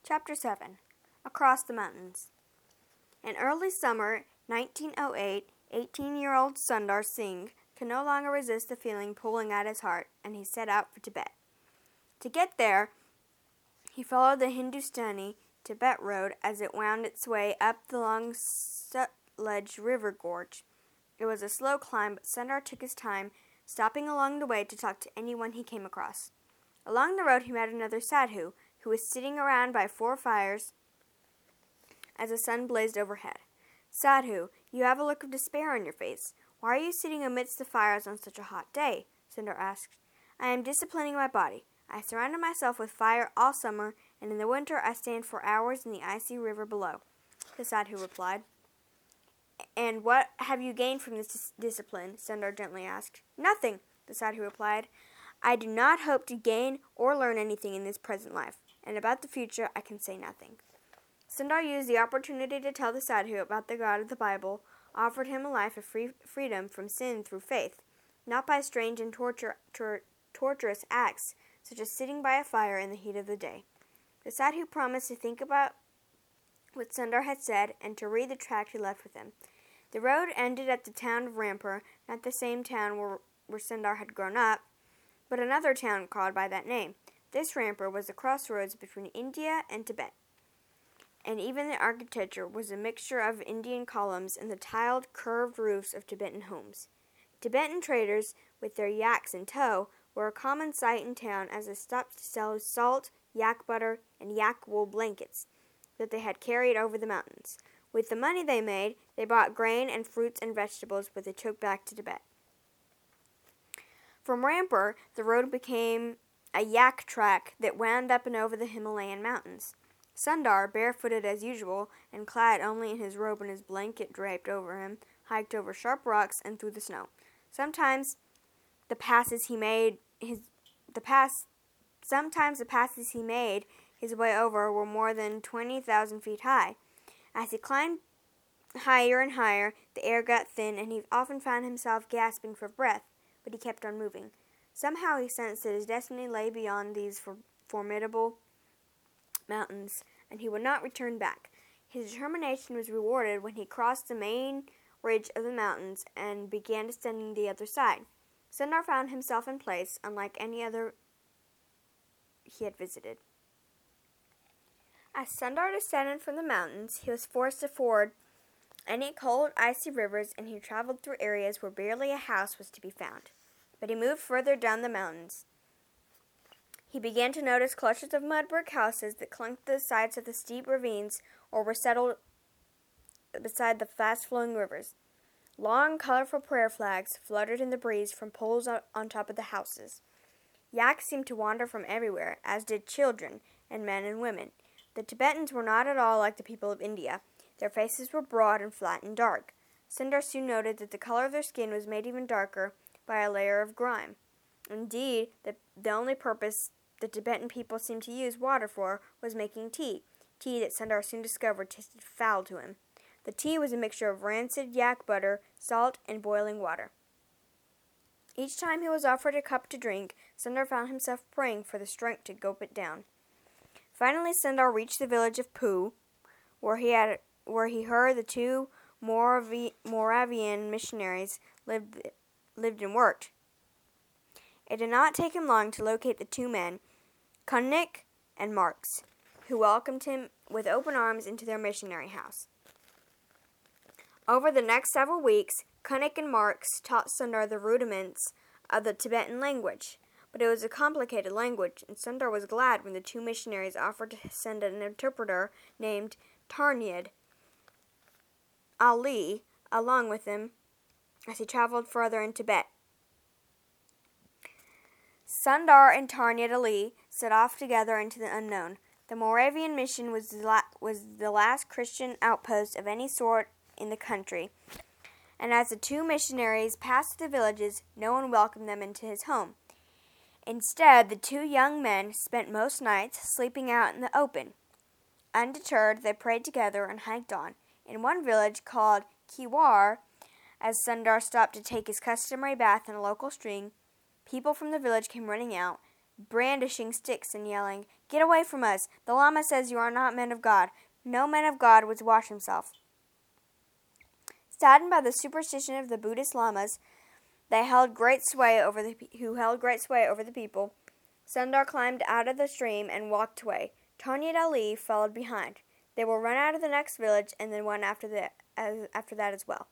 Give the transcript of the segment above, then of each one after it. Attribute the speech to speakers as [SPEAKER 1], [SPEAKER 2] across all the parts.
[SPEAKER 1] Chapter 7 Across the Mountains. In early summer 1908, 18-year-old Sundar Singh could no longer resist the feeling pulling at his heart, and he set out for Tibet. To get there, he followed the Hindustani-Tibet road as it wound its way up the long Sutlej River gorge. It was a slow climb, but Sundar took his time, stopping along the way to talk to anyone he came across. Along the road he met another sadhu, who was sitting around by 4 fires as the sun blazed overhead. "Sadhu, you have a look of despair on your face. Why are you sitting amidst the fires on such a hot day?" Sundar asked. "I am disciplining my body. I surrounded myself with fire all summer, and in the winter I stand for hours in the icy river below," the sadhu replied. "And what have you gained from this discipline?" Sundar gently asked. "Nothing," the sadhu replied. "I do not hope to gain or learn anything in this present life, and about the future I can say nothing." Sundar used the opportunity to tell the sadhu about the God of the Bible, offered him a life of freedom from sin through faith, not by strange and torturous acts, such as sitting by a fire in the heat of the day. The sadhu promised to think about what Sundar had said and to read the tract he left with him. The road ended at the town of Rampur, not the same town where Sundar had grown up, but another town called by that name. This Rampur was the crossroads between India and Tibet, and even the architecture was a mixture of Indian columns and the tiled, curved roofs of Tibetan homes. Tibetan traders, with their yaks in tow, were a common sight in town as they stopped to sell salt, yak butter, and yak wool blankets that they had carried over the mountains. With the money they made, they bought grain and fruits and vegetables, which they took back to Tibet. From Rampur, the road became a yak track that wound up and over the Himalayan mountains. Sundar, barefooted as usual, and clad only in his robe and his blanket draped over him, hiked over sharp rocks and through the snow. Sometimes the passes he made his way over were more than 20,000 feet high. As he climbed higher and higher, the air got thin, and he often found himself gasping for breath, but he kept on moving. Somehow he sensed that his destiny lay beyond these formidable mountains, and he would not return back. His determination was rewarded when he crossed the main ridge of the mountains and began descending the other side. Sundar found himself in place unlike any other he had visited. As Sundar descended from the mountains, he was forced to ford any cold, icy rivers, and he traveled through areas where barely a house was to be found. But he moved further down the mountains. He began to notice clusters of mud brick houses that clung to the sides of the steep ravines or were settled beside the fast-flowing rivers. Long, colorful prayer flags fluttered in the breeze from poles on top of the houses. Yaks seemed to wander from everywhere, as did children and men and women. The Tibetans were not at all like the people of India. Their faces were broad and flat and dark. Sundar soon noted that the color of their skin was made even darker by a layer of grime. Indeed, the only purpose the Tibetan people seemed to use water for was making tea that Sundar soon discovered tasted foul to him. The tea was a mixture of rancid yak butter, salt, and boiling water. Each time he was offered a cup to drink, Sundar found himself praying for the strength to gulp it down. Finally, Sundar reached the village of Poo, where he heard the 2 Moravian missionaries lived and worked. It did not take him long to locate the 2 men, Kunik and Marx, who welcomed him with open arms into their missionary house. Over the next several weeks, Kunik and Marx taught Sundar the rudiments of the Tibetan language, but it was a complicated language, and Sundar was glad when the 2 missionaries offered to send an interpreter named Tarnyad Ali along with him as he traveled further in Tibet. Sundar and Tarnyad Ali set off together into the unknown. The Moravian mission was the last Christian outpost of any sort in the country, and as the 2 missionaries passed the villages, no one welcomed them into his home. Instead, the 2 young men spent most nights sleeping out in the open. Undeterred, they prayed together and hiked on. In one village called Kiwar, as Sundar stopped to take his customary bath in a local stream, people from the village came running out. brandishing sticks and yelling, "Get away from us! The Lama says you are not men of God. No man of God would wash himself." Saddened by the superstition of the Buddhist Lamas, who held great sway over the people, Sundar climbed out of the stream and walked away. Tanya and Ali followed behind. They will run out of the next village and then one after that as well.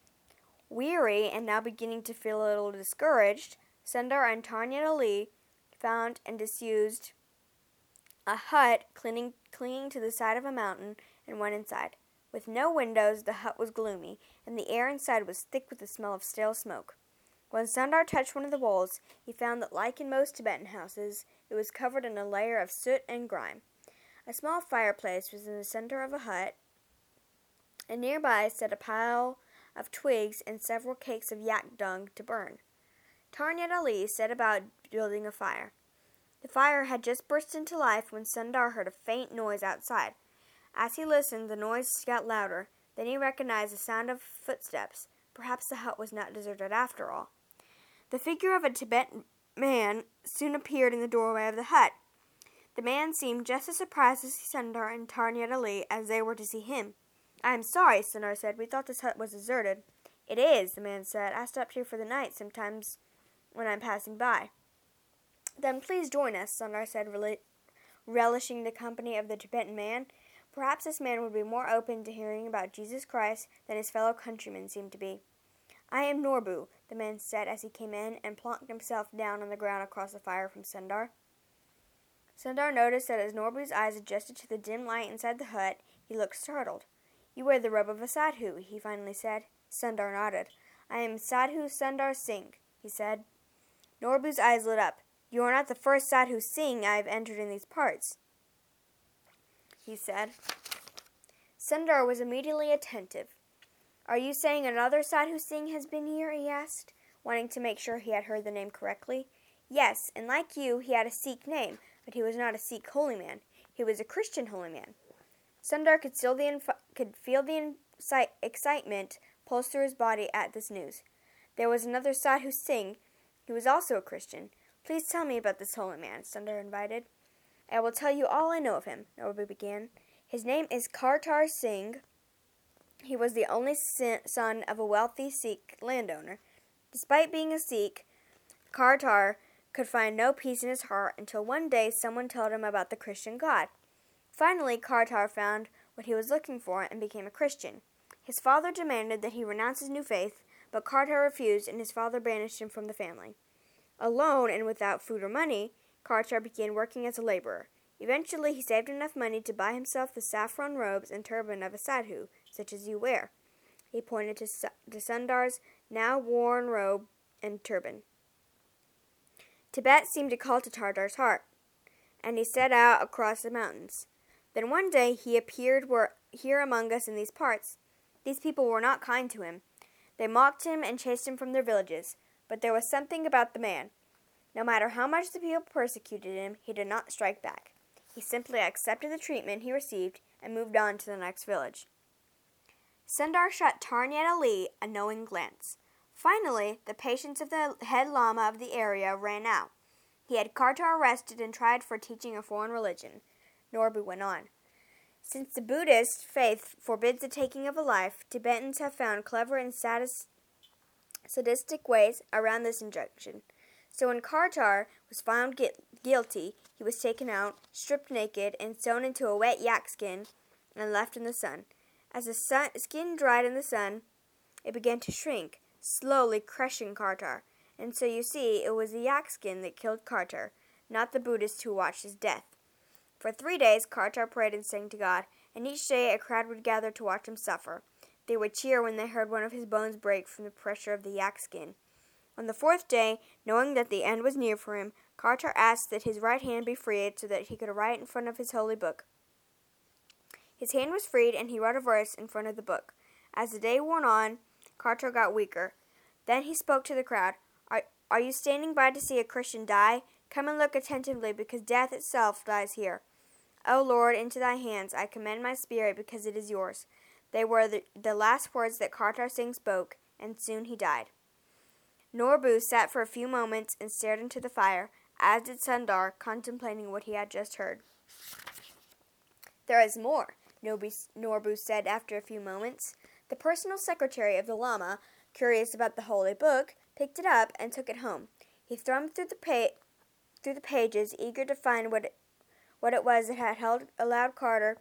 [SPEAKER 1] Weary and now beginning to feel a little discouraged, Sundar and Tanya and Ali found and disused a hut clinging to the side of a mountain and went inside. With no windows, the hut was gloomy, and the air inside was thick with the smell of stale smoke. When Sundar touched one of the walls, he found that, like in most Tibetan houses, it was covered in a layer of soot and grime. A small fireplace was in the center of a hut, and nearby stood a pile of twigs and several cakes of yak dung to burn. Tanya and Ali set about building a fire. The fire had just burst into life when Sundar heard a faint noise outside. As he listened, the noise got louder. Then he recognized the sound of footsteps. Perhaps the hut was not deserted after all. The figure of a Tibetan man soon appeared in the doorway of the hut. The man seemed just as surprised to see Sundar and Tanya and Ali as they were to see him. "I am sorry," Sundar said. "We thought this hut was deserted." "It is," the man said. "I stopped here for the night sometimes when I'm passing by." "Then please join us," Sundar said, relishing the company of the Tibetan man. Perhaps this man would be more open to hearing about Jesus Christ than his fellow countrymen seemed to be. "I am Norbu," the man said as he came in and plonked himself down on the ground across the fire from Sundar. Sundar noticed that as Norbu's eyes adjusted to the dim light inside the hut, he looked startled. "You wear the robe of a sadhu," he finally said. Sundar nodded. "I am Sadhu Sundar Singh," he said. Norbu's eyes lit up. "You are not the first Sadhu Singh I have entered in these parts," he said. Sundar was immediately attentive. "Are you saying another Sadhu Singh has been here?" he asked, wanting to make sure he had heard the name correctly. "Yes, and like you, he had a Sikh name, but he was not a Sikh holy man. He was a Christian holy man." Sundar could feel the excitement pulse through his body at this news. There was another Sadhu Singh who was also a Christian. "Please tell me about this holy man," Sundar invited. "I will tell you all I know of him," Norbu began. "His name is Kartar Singh. He was the only son of a wealthy Sikh landowner. Despite being a Sikh, Kartar could find no peace in his heart until one day someone told him about the Christian God. Finally, Kartar found what he was looking for and became a Christian. His father demanded that he renounce his new faith, but Kartar refused and his father banished him from the family. Alone and without food or money, Kartar began working as a laborer. Eventually, he saved enough money to buy himself the saffron robes and turban of a sadhu, such as you wear." He pointed to Sundar's now worn robe and turban. Tibet seemed to call to Kartar's heart, and he set out across the mountains. Then one day he appeared here among us in these parts. These people were not kind to him. They mocked him and chased him from their villages, but there was something about the man. No matter how much the people persecuted him, he did not strike back. He simply accepted the treatment he received and moved on to the next village. Sundar shot Tanya and Ali a knowing glance. Finally, the patience of the head lama of the area ran out. He had Kartar arrested and tried for teaching a foreign religion. Norbu went on. "Since the Buddhist faith forbids the taking of a life, Tibetans have found clever and sadistic ways around this injunction. So when Kartar was found guilty, he was taken out, stripped naked, and sewn into a wet yak skin and left in the sun. As the skin dried in the sun, it began to shrink, slowly crushing Kartar. And so you see, it was the yak skin that killed Kartar, not the Buddhist who watched his death. For 3 days, Kartar prayed and sang to God, and each day a crowd would gather to watch him suffer. They would cheer when they heard one of his bones break from the pressure of the yak skin. On the 4th day, knowing that the end was near for him, Kartar asked that his right hand be freed so that he could write in front of his holy book. His hand was freed, and he wrote a verse in front of the book. As the day wore on, Kartar got weaker. Then he spoke to the crowd. Are you standing by to see a Christian die? Come and look attentively, because death itself lies here. O Lord, into thy hands I commend my spirit, because it is yours." They were the last words that Kartar Singh spoke, and soon he died. Norbu sat for a few moments and stared into the fire. as did Sundar, contemplating what he had just heard. "There is more," Norbu said after a few moments. The personal secretary of the Lama, curious about the holy book, picked it up and took it home. He thumbed through the pages, eager to find what it was that had allowed Kartar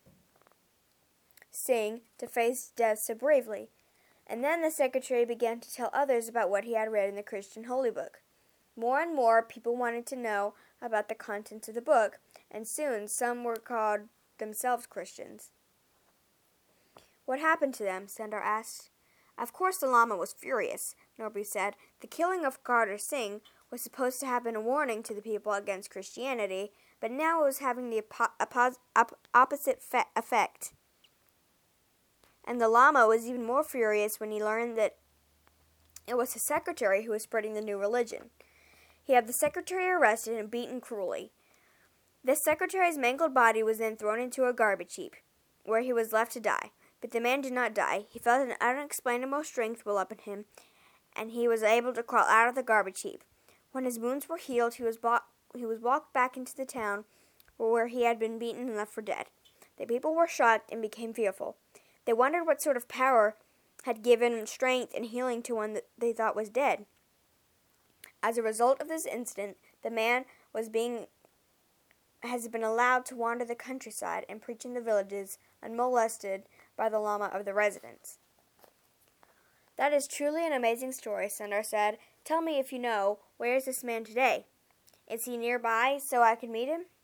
[SPEAKER 1] Singh to face death so bravely. And then the secretary began to tell others about what he had read in the Christian holy book. More and more people wanted to know about the contents of the book, and soon some were called themselves Christians. "What happened to them?" Sundar asked. "Of course the Lama was furious," Norbu said. "The killing of Kartar Singh was supposed to have been a warning to the people against Christianity, but now it was having the opposite effect. And the Lama was even more furious when he learned that it was his secretary who was spreading the new religion. He had the secretary arrested and beaten cruelly. The secretary's mangled body was then thrown into a garbage heap, where he was left to die. But the man did not die. He felt an unexplainable strength well up in him, and he was able to crawl out of the garbage heap. When his wounds were healed, he was walked back into the town where he had been beaten and left for dead. The people were shocked and became fearful. They wondered what sort of power had given strength and healing to one that they thought was dead. As a result of this incident, the man has been allowed to wander the countryside and preach in the villages unmolested by the Lama of the residents." "That is truly an amazing story," Sundar said. "Tell me, if you know, where is this man today? Is he nearby so I can meet him?"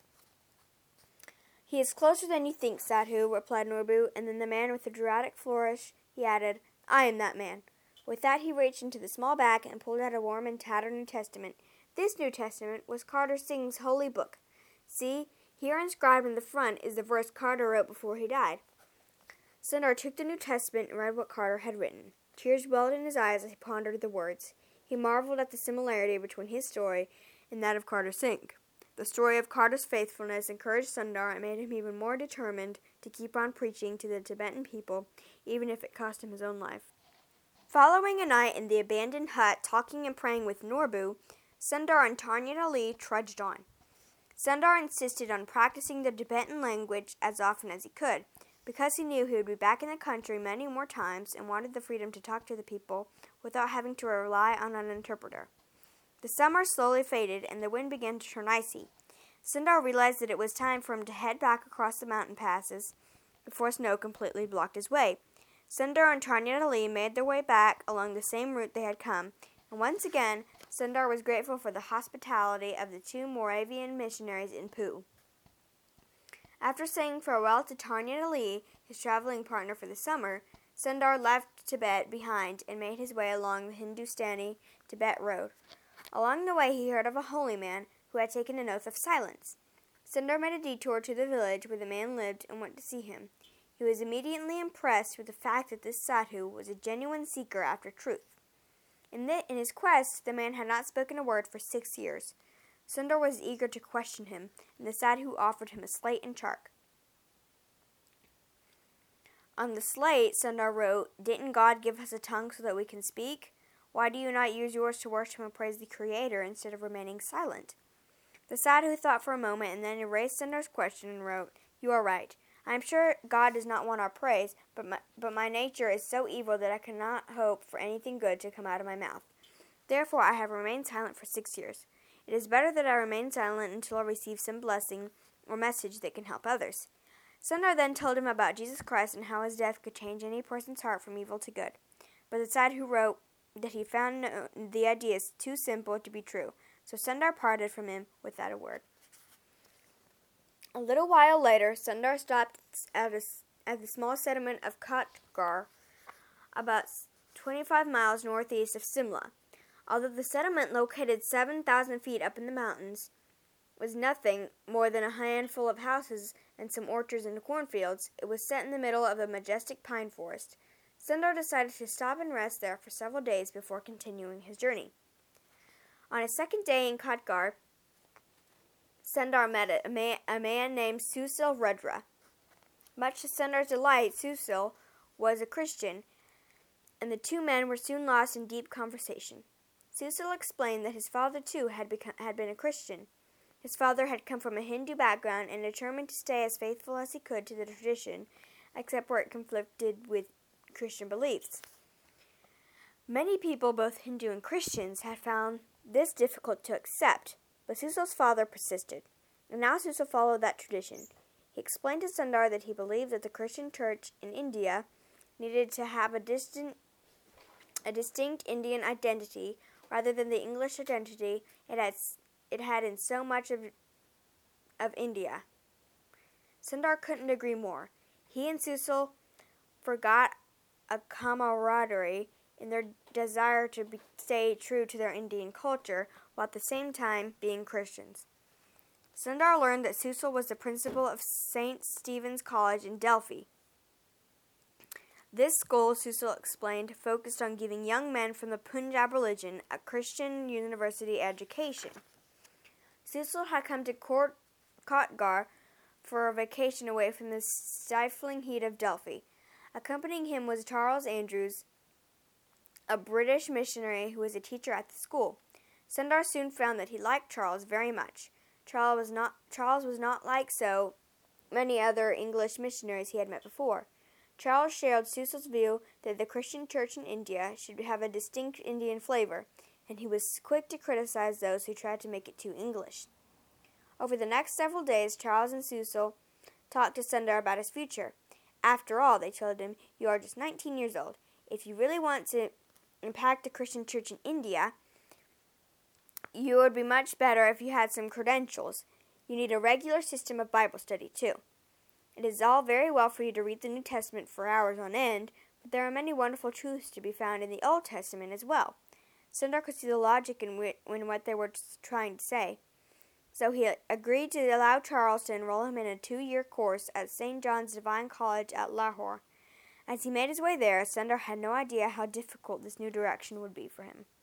[SPEAKER 1] "He is closer than you think, Sadhu," replied Norbu, and then the man with a dramatic flourish, he added, "I am that man." With that he reached into the small bag and pulled out a worn and tattered New Testament. This New Testament was Kartar Singh's holy book. See, here inscribed in the front is the verse Kartar wrote before he died. Sundar took the New Testament and read what Kartar had written. Tears welled in his eyes as he pondered the words. He marveled at the similarity between his story and that of Kartar Singh. The story of Kartar's faithfulness encouraged Sundar and made him even more determined to keep on preaching to the Tibetan people, even if it cost him his own life. Following a night in the abandoned hut, talking and praying with Norbu, Sundar and Tarnyat Ali trudged on. Sundar insisted on practicing the Tibetan language as often as he could, because he knew he would be back in the country many more times and wanted the freedom to talk to the people without having to rely on an interpreter. The summer slowly faded and the wind began to turn icy. Sundar realized that it was time for him to head back across the mountain passes before snow completely blocked his way. Sundar and Tarnyat Ali made their way back along the same route they had come, and once again Sundar was grateful for the hospitality of the two Moravian missionaries in Poo. After saying farewell to Tarnyat Ali, his traveling partner for the summer, Sundar left Tibet behind and made his way along the Hindustani Tibet road. Along the way he heard of a holy man who had taken an oath of silence. Sundar made a detour to the village where the man lived and went to see him. He was immediately impressed with the fact that this sadhu was a genuine seeker after truth. In his quest, the man had not spoken a word for 6 years. Sundar was eager to question him, and the sadhu offered him a slate and chalk. On the slate, Sundar wrote, "Didn't God give us a tongue so that we can speak? Why do you not use yours to worship and praise the Creator instead of remaining silent?" The sadhu thought for a moment and then erased Sundar's question and wrote, "You are right. I am sure God does not want our praise, but my nature is so evil that I cannot hope for anything good to come out of my mouth. Therefore I have remained silent for 6 years. It is better that I remain silent until I receive some blessing or message that can help others." Sundar then told him about Jesus Christ and how his death could change any person's heart from evil to good. But the sadhu wrote that he found the idea too simple to be true, so Sundar parted from him without a word. A little while later, Sundar stopped at the small settlement of Khatgar, about 25 miles northeast of Simla. Although the settlement, located 7,000 feet up in the mountains, was nothing more than a handful of houses and some orchards and cornfields, it was set in the middle of a majestic pine forest. Sundar decided to stop and rest there for several days before continuing his journey. On his second day in Khatgar, Sundar met a man named Susil Rudra. Much to Sundar's delight, Susil was a Christian, and the two men were soon lost in deep conversation. Cecil explained that his father, too, had been a Christian. His father had come from a Hindu background and determined to stay as faithful as he could to the tradition, except where it conflicted with Christian beliefs. Many people, both Hindu and Christians, had found this difficult to accept, but Cecil's father persisted, and now Cecil followed that tradition. He explained to Sundar that he believed that the Christian church in India needed to have a distinct Indian identity rather than the English identity it had in so much of India. Sundar couldn't agree more. He and Cecil forgot a camaraderie in their desire to stay true to their Indian culture, while at the same time being Christians. Sundar learned that Cecil was the principal of St. Stephen's College in Delhi. This school, Cecil explained, focused on giving young men from the Punjab religion a Christian university education. Cecil had come to Kotgarh for a vacation away from the stifling heat of Delhi. Accompanying him was Charles Andrews, a British missionary who was a teacher at the school. Sundar soon found that he liked Charles very much. Charles was not like so many other English missionaries he had met before. Charles shared Cecil's view that the Christian church in India should have a distinct Indian flavor, and he was quick to criticize those who tried to make it too English. Over the next several days, Charles and Cecil talked to Sundar about his future. After all, they told him, you are just 19 years old. If you really want to impact the Christian church in India, you would be much better if you had some credentials. You need a regular system of Bible study, too. It is all very well for you to read the New Testament for hours on end, but there are many wonderful truths to be found in the Old Testament as well. Sundar could see the logic in what they were trying to say. So he agreed to allow Charles to enroll him in a 2-year course at St. John's Divine College at Lahore. As he made his way there, Sundar had no idea how difficult this new direction would be for him.